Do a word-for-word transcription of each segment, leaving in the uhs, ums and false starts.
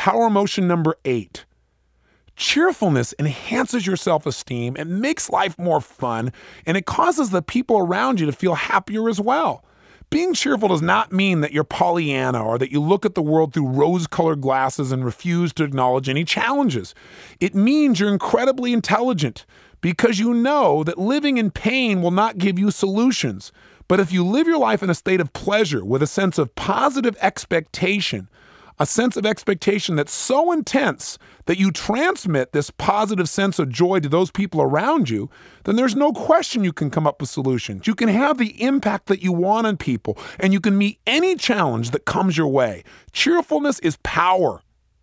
Power emotion number eight. Cheerfulness enhances your self-esteem, it makes life more fun, and it causes the people around you to feel happier as well. Being cheerful does not mean that you're Pollyanna or that you look at the world through rose-colored glasses and refuse to acknowledge any challenges. It means you're incredibly intelligent because you know that living in pain will not give you solutions. But if you live your life in a state of pleasure with a sense of positive expectation, a sense of expectation that's so intense that you transmit this positive sense of joy to those people around you, then there's no question you can come up with solutions. You can have the impact that you want on people, and you can meet any challenge that comes your way. Cheerfulness is power.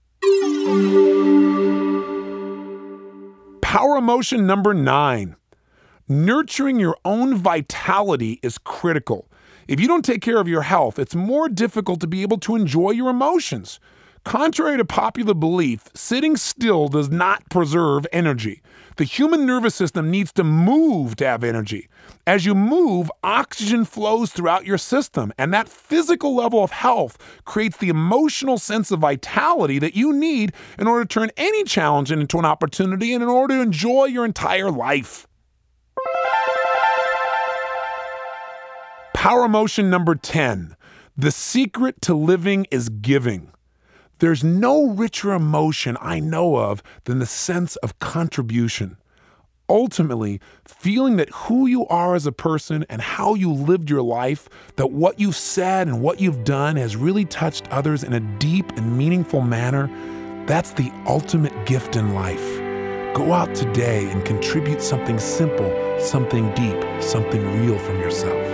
Power emotion number nine. Nurturing your own vitality is critical. If you don't take care of your health, it's more difficult to be able to enjoy your emotions. Contrary to popular belief, sitting still does not preserve energy. The human nervous system needs to move to have energy. As you move, oxygen flows throughout your system, and that physical level of health creates the emotional sense of vitality that you need in order to turn any challenge into an opportunity and in order to enjoy your entire life. Power emotion number ten. The secret to living is giving. There's no richer emotion I know of than the sense of contribution. Ultimately, feeling that who you are as a person and how you lived your life, that what you've said and what you've done has really touched others in a deep and meaningful manner, that's the ultimate gift in life. Go out today and contribute something simple, something deep, something real from yourself.